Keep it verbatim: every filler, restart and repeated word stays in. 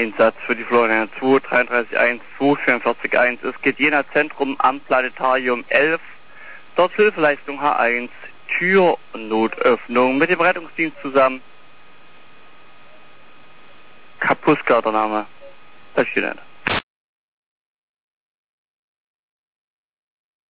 Einsatz für die Florian zwei, dreiunddreißig eins, zwei, vierundvierzig eins. Es geht Jena Zentrum am Planetarium elf. Dort Hilfeleistung H eins, Türnotöffnung mit dem Rettungsdienst zusammen. Kapuska der Name. Das steht nicht.